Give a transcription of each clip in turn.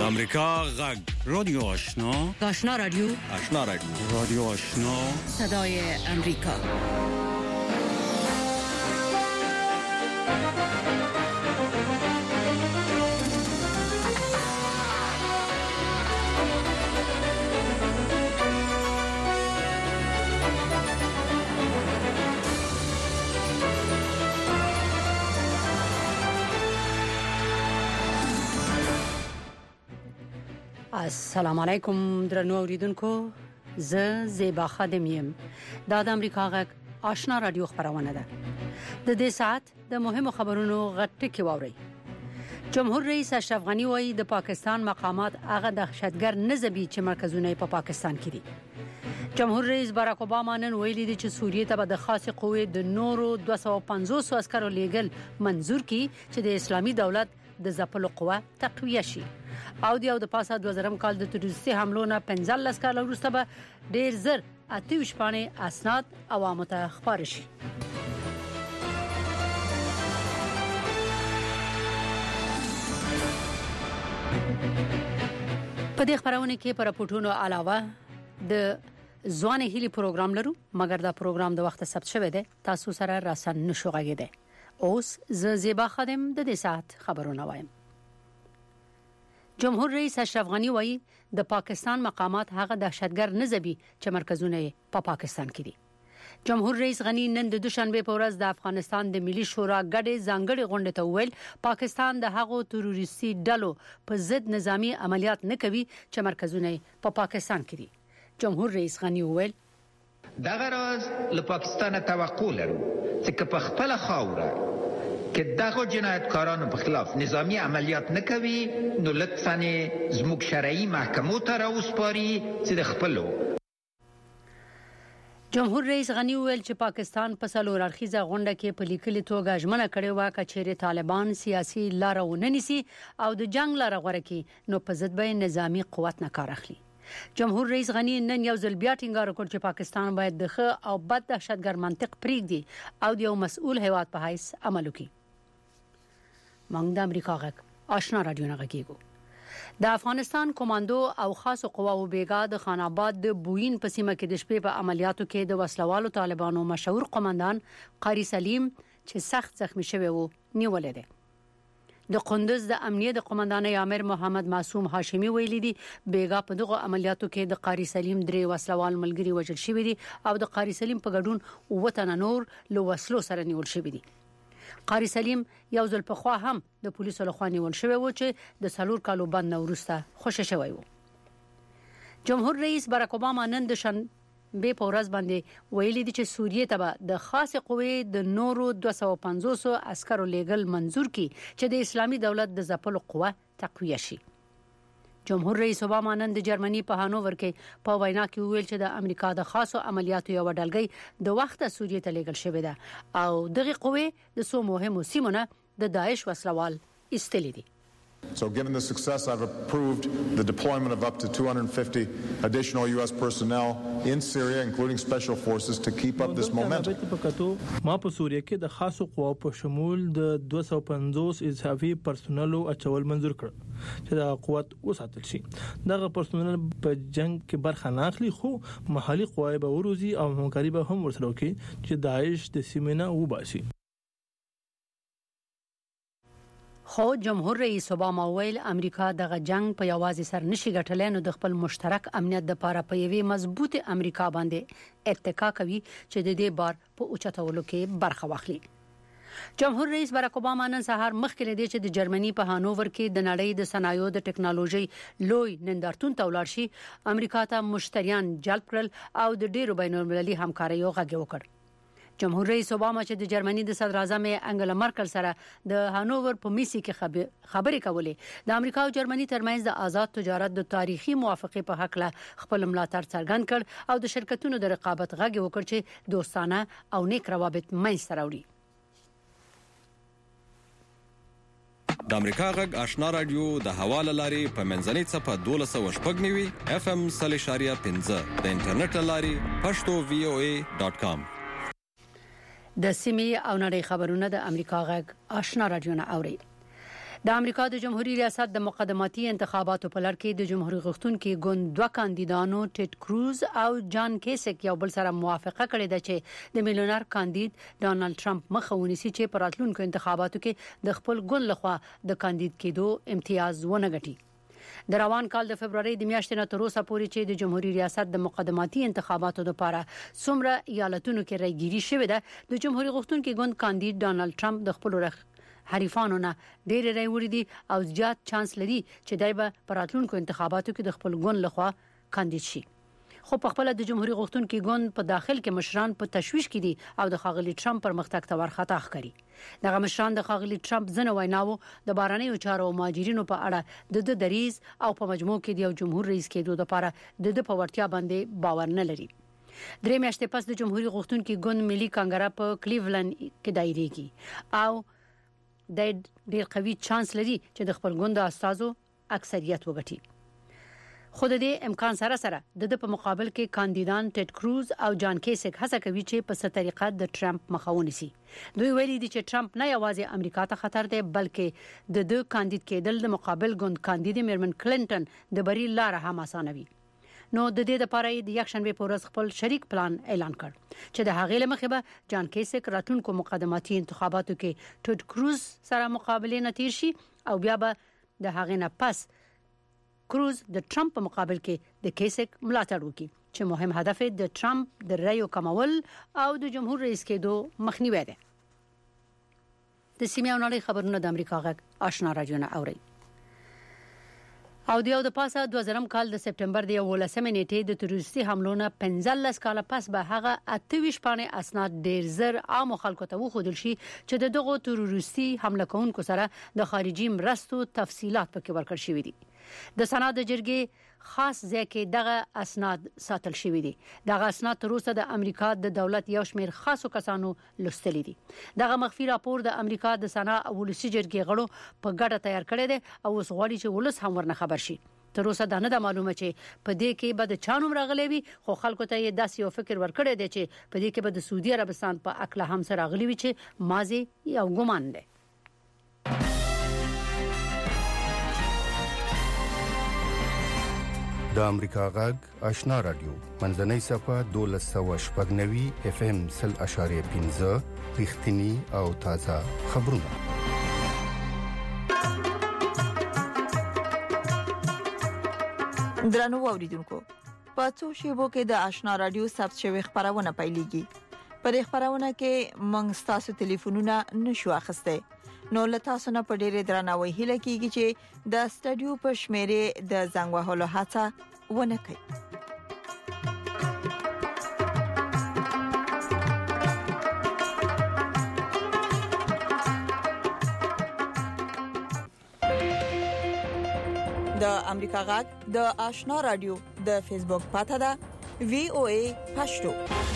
امریکا غږ رادیو آشنا رادیو رادیو آشنا صدای امریکا. السلام علیکم درنو اوریدونکو، زه زیبا خادم یم. دا د امریکا غږ آشنا رادیو خبرونه ده. د دې ساعت د مهمو خبرونو غټ کې واوري. جمهور رئیس اشرف غنی وایي د پاکستان مقامات هغه دهشتګر نه زبي چې مرکزونه په پاکستان کې دي. جمهور رئیس باراک اوباما نن ویلي دی چې سوریه ته د خاصه قوې د نورو 250 عسکرو لیږل منزور کی چې د اسلامي دولت د ځپلو قوه تقویه شي. او د پاسه 2000 کال د تروریستي حملو نه 15 کال وروسته به ډیر زر 28 پانه اسناد عوامو ته خبر شي. په دې خبرونه کې پر راپورټونو علاوه د ځوان هلي پروګرام لرو، مګر دا پروګرام د وخت ثبت شوی دی، تاسو سره راسن نشو غږیده. اوس زیبا خادم د دې ساعت خبرونه وایم. جمهور رئیس اشرف غنی وایي د پاکستان مقامات هغه دهشتګر نه زبي چې مرکزونه په پاکستان کې دي. جمهور رئیس غنی نن د دوشنبه په ورځ د افغانستان د ملي شورا غړي ځانګړي غونډه ته ویل پاکستان د هغو تروریستي ډلو په ضد نظامی عملیات نه کوي چې مرکزونه په پاکستان کې دي. جمهور رئیس غنی ویل دغه راز له پاکستان توقع لرو چې په خپل خاوره که دغه جنایتکارانو په خلاف نظامی عملیات نکوي نو لطفاً زموږ شرعي محکمو ته راوسپاري چې د خپلو. جمهور رئیس غنی ویل چې پاکستان په څلور اړخیزه غونډه کې په لیکلي توګه ژمنه کړې و چې چیرې طالبان سیاسي لار وننسي او د جنگ لار غوړه کړي نو په ضد به نظامی قوت نه کار اخلي. جمهور رئیس غنی نن یو ځل بیا ټینګار وکړ چې پاکستان باید د ښه او بد دهشتګر منطق پریږدي او د یو مسؤل هیواد په حیث عمل وکړي. موږ د امریکا غږ آشنا رادیو نه غږیږو. د افغانستان کمانډو او خاصو قواو بیګا د خان آباد د بوین په سیمه کې د شپې په عملیاتو کې د وسلوالو طالبانو مشهور قومندان قاری سلیم چې سخت زخمی شوی وو نیولې ده. د قندوز د امنیه د قومندان امیر محمد معصوم هاشمی ویلي دي بیګا په دغه عملیاتو کې د قاری سلیم درې وسلوال ملګری وژل شوی دي او د قاری سلیم په ګډون وطن نور له وسلو سره نیول شوی دي. قاری سلیم یو ځل په خوا هم د پولیسو لخوا نیول شوی و چې د سلور کالو بند وروسته خوشی شوی و. جمهور رئیس باراک اوباما نن د شنبه په ورځ باندې ویلي دي چې سوریه ته د خاصه قوې د نورو 250 عسکرو لیږل منزور کی چې د اسلامي دولت د ځپلو قوه تقویه شي. جمهور رئیس اوباما نن د جرمني په هانوور کې په وینا کې ویل چې د امریکا د خاصو عملیاتو یو ډلګۍ د وخت سوریه ته لیږل شوې ده او دغه قوې د سو مهمو سیمونه د داعش وسلوال استلې دي. So given the success, I've approved the deployment of up to 250 additional U.S. personnel in Syria, including special forces, to keep up this momentum. ما په سوریه کې د خاصو قواو په شمول د 250 اضافي پرسونل اچول منزور کړ چې دا قوت وساتل شي. دغه پرسونل په جنگ کې برخه نه اخلي خو محلي قواې به وروزي او همکاري به هم ورسره وکړي چې داعش د سیمه وباسي. خو جمهور رئیس اوباما ویل امریکا دغه جنگ په یوازې سر نشي ګټلای نو د خپل مشترک امنیت د لپاره په یوې مضبوطه امریکا باندې اتکا کوي چې د دې بار په اوچتولو کې برخه واخلي. جمهور رئیس باراک اوباما نن سهار مخکې لدی چې د جرمني په هانوور کې د نړۍ د صنایعو د ټکنالوژي لوی نندارتون ته ولاړ شي امریکا ته مشتریان جلب کړل او د ډیرو بین‌المللي همکاریو غږ وکړ. جمهور رئیس اوباما چې د جرمني د صدر اعظم انګلا مرکل سره د هانوور په میسي کې خبرې کولې د امریکا او جرمني ترمنځ د آزاد تجارت د تاریخي موافقه په حق له خپل ملاتړ څرګند کړ او د شرکتونو د رقابت غږ وکړ چې دوستانه او نیک روابط منځته راوړي. د امریکا غږ آشنا رادیو د حواله لاري په منځنۍ صفه 1290 FM 0.15 د انټرنیټ لاري pashto.voa.com. د سیمې او نړۍ خبرونه د امریکا غږ آشنا رادیو نه اوري. د امریکا د جمهوریت ریاست د مقدماتي انتخاباتو په لړ کې د جمهوریت غوښتونکو ګوند دوه کاندیدانو ټیډ کروز او جان کیسک یو بل سره موافقه کړې ده چې د میلیونر کاندید ډانلډ ټرمپ مخه ونیسي چې په راتلونکو انتخاباتو کې د خپل ګوند لخوا د کاندید کېدو امتیاز ونه ګټي. د روان کال د فبرवरी د میاشتې نه تر اوسه پورې چې د جمهوریت ریاست د مقدماتي انتخاباتو لپاره څومره ایالتونو کې راګيري شوې ده، د جمهوریت غوښتونکو ګوند کاندید ډانلډ ټرمپ د خپل حریفانو نه ډېر راوړي دي او زیات چانس لري چې دای به په راتلونکو انتخاباتو کې د خپل ګوند لخوا کاندید شي. خو په خپل د جمهوریت غوښتونکو ګوند په داخل کې مشران په تشویش کې دي او د خاغلی ټرمپ پر مختګ ته ورخطا ښکاري. دغه مشران د خاغلی ټرمپ ځنه ویناو د بارنیو چارو او مهاجرینو په اړه د دریز او په مجموع کې د جمهور رئیس کېدو لپاره د پورتیا باندې باور نه لري. درې میاشتې پس د جمهوریت غوښتونکو ګوند ملي کانګره په کلیولند کې دایریږي او د ډېر قوي چانس لري چې د خپل ګوند استادو اکثریت وګټي. خو د دې امکان سره د په مقابل کې کاندیدان ټیډ کروز او جان کیسک هڅه کوي چې په څه طریقه د ټرمپ مخه ونیسي. دوی ویلي دي چې ټرمپ نه یوازې امریکا ته خطر دی بلکې د کاندید کېدل د مقابل ګوند کاندید میرمن کلینټن د بری لار هم اسانوي. نو د دې لپاره د یکشنبه په ورځ خپل شریک پلان اعلان کړ چې د هغې لمخې به جان کیسک راتلونکو مقدماتي انتخاباتو کې ټیډ کروز سره مقابله نه تیر شي او بیا به د هغې نه پس کروز د ټرمپ په مقابل کې د کیسک ملاتړ وکړي چې مهم هدف د ټرمپ د رایو کمول او د جمهور رئیس کېدو مخنیوي دی. د سیمه او نړۍ خبرونه د امریکا غږ آشنا رادیو نه اوري. او د پاسه 2000 کال د سپټمبر د 18 نیټې د تروریستي حملو نه 15 کال پس به هغه 28 پانې اسناد ډیر زر عام خلکو ته وښودل شي چې د دغه تروریستي حمله کوونکو سره د خارجي مرستو تفصيلات پکې ورکړ شوې دي. د سنا د جرګې خاص ځای کې دغه اسناد ساتل شوی دي. دغه اسناد تر اوسه د امریکا د دولت یو شمېر خاصو کسانو لوستلی دي. دغه مخفي راپور د امریکا د سنا او ولسی جرګې غړو په ګډه تیار کړی دی او اوس غواړي چې ولس هم ورنه خبر شي. تر اوسه دا نه ده معلومه چې په دې کې به د چانوم راغلی وي، خو خلکو ته یې داسې یو فکر ورکړی دی چې په دې کې به د سعودي عربستان په اکله هم سره راغلی وي چې مازی یو ګمان دی. د امریکا غږ آشنا رادیو منځنۍ صفه 1290 FM 0.15 رښتینی او تازه خبرونه. درنو اوریدونکو، په څو شیبو کې د آشنا رادیو ثبت شوی خبرونه پیلېږي. پر خبرونه کې موږ تاسو ټلیفونونه نشو اخیسته. نو له تاسو نه په ډېر درناوي هیله کیږي چې د سټډیو په شمیرې د زنګ وهلو هڅه ونه کړئ. د امریکا غږ د آشنا رادیو د فیسبوک پاڼه ده VOA پښتو.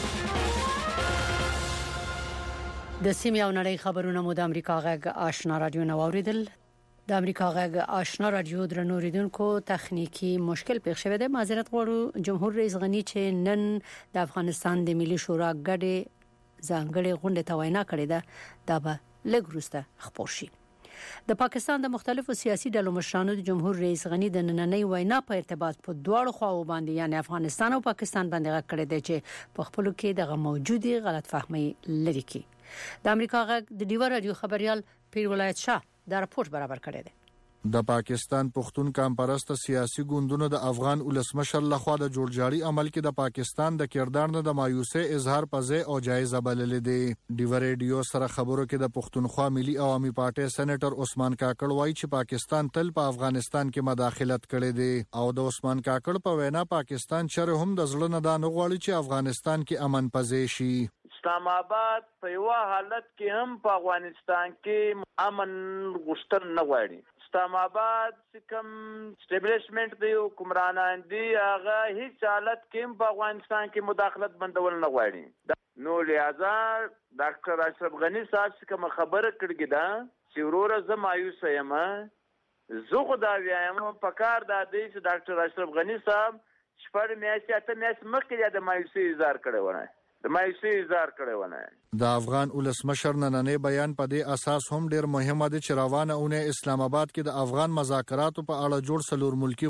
د سیمه او نړۍ خبرونه مو د امریکا غږ آشنا رادیو نو اوریدل. د امریکا غږ آشنا رادیو درنو اوریدونکو تخنیکی مشکل پیښ شوه د معذرت غواړو. جمهور رئیس غنی چې نن د افغانستان د ملي شورا ګډه ځانګړې غونډه ته وینا کړې ده دا به لږ وروسته خبر شي. د پاکستان د مختلفو سیاسي ډلو مشرانو د جمهور رئیس غنی د نننۍ وینا په ارتباط په دواړو خواو باندې یعنی افغانستان او پاکستان باندې غږ کړی دی چې په خپل کې دغه موجودي غلط فهمي لري کی. د امریکا غږ د ډیوه رادیو خبريال پیر ولایت شاه دا راپور برابر کړی دی. د پاکستان پښتون کمپرست سیاسي ګوندونو د افغان ولسمشر لخوا د جوړجاړي عمل کې د پاکستان د کردار نه د مایوسه اظهار پځه او جایزه بللې دي. ډیو ریډیو سره خبرو کې د پښتونخوا ملي عوامي پارټي سېنیټر عثمان کاکړ وایي چې پاکستان تل په افغانستان کې مداخلت کړې دي او د عثمان کاکړ په وینا پاکستان چر هم د ځل نه دا نه غواړي چې افغانستان کې امن پځې شي. اسلام آباد په یو حالت کې هم په افغانستان کې امن غوښتل نه غواړي. اسلام آباد کوم سټیبلیشمنت دی حکمرانان دي هغه هیڅ حالت کې په افغانستان کې مداخلت بندول نه غواړي. نو لہذا ډاکټر اشرف غنی صاحب کوم خبره کړګی دا چې وروره زه مایوس یم. زه خدا وایم په کار د دې چې ډاکټر اشرف غنی صاحب شپږ میاشتې اته میاشتې مخکې د مایوسۍ اظهار کړی و. د مایوسي اظهار کړی ونه. د افغان ولسمشر نننې بیان په دې اساس هم ډیر مهمه دی چې روانه اونۍ اسلام آباد کې د افغان مذاکراتو په اړه جوړ څلور ملکی